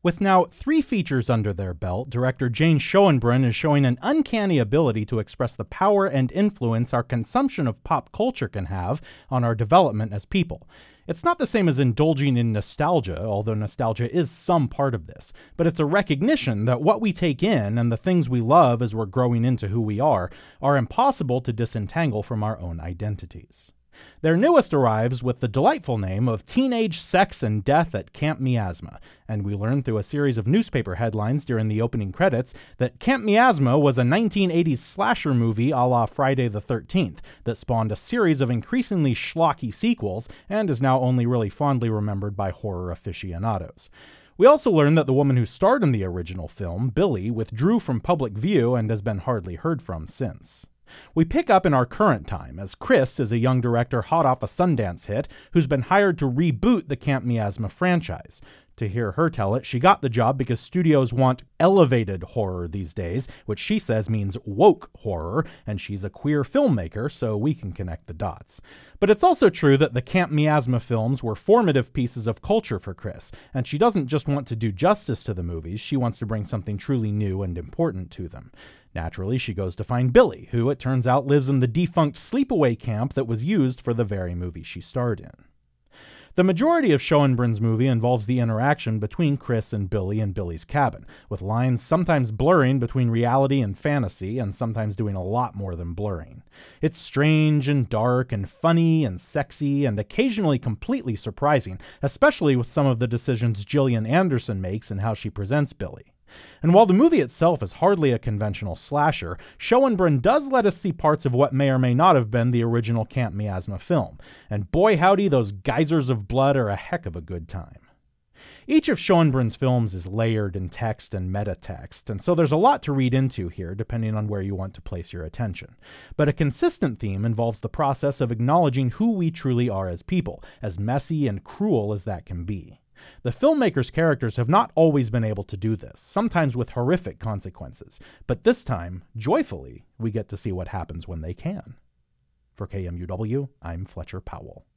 With now 3 features under their belt, director Jane Schoenbrunn is showing an uncanny ability to express the power and influence our consumption of pop culture can have on our development as people. It's not the same as indulging in nostalgia, although nostalgia is some part of this, but it's a recognition that what we take in and the things we love as we're growing into who we are impossible to disentangle from our own identities. Their newest arrives with the delightful name of Teenage Sex and Death at Camp Miasma, and we learn through a series of newspaper headlines during the opening credits that Camp Miasma was a 1980s slasher movie a la Friday the 13th that spawned a series of increasingly schlocky sequels and is now only really fondly remembered by horror aficionados. We also learn that the woman who starred in the original film, Billy, withdrew from public view and has been hardly heard from since. We pick up in our current time, as Chris is a young director hot off a Sundance hit who's been hired to reboot the Camp Miasma franchise. To hear her tell it, she got the job because studios want elevated horror these days, which she says means woke horror, and she's a queer filmmaker, so we can connect the dots. But it's also true that the Camp Miasma films were formative pieces of culture for Chris, and she doesn't just want to do justice to the movies, she wants to bring something truly new and important to them. Naturally, she goes to find Billy, who it turns out lives in the defunct sleepaway camp that was used for the very movie she starred in. The majority of Schoenbrunn's movie involves the interaction between Chris and Billy in Billy's cabin, with lines sometimes blurring between reality and fantasy, and sometimes doing a lot more than blurring. It's strange and dark and funny and sexy and occasionally completely surprising, especially with some of the decisions Gillian Anderson makes in how she presents Billy. And while the movie itself is hardly a conventional slasher, Schoenbrunn does let us see parts of what may or may not have been the original Camp Miasma film, and boy howdy, those geysers of blood are a heck of a good time. Each of Schoenbrunn's films is layered in text and metatext, and so there's a lot to read into here depending on where you want to place your attention. But a consistent theme involves the process of acknowledging who we truly are as people, as messy and cruel as that can be. The filmmaker's characters have not always been able to do this, sometimes with horrific consequences, but this time, joyfully, we get to see what happens when they can. For KMUW, I'm Fletcher Powell.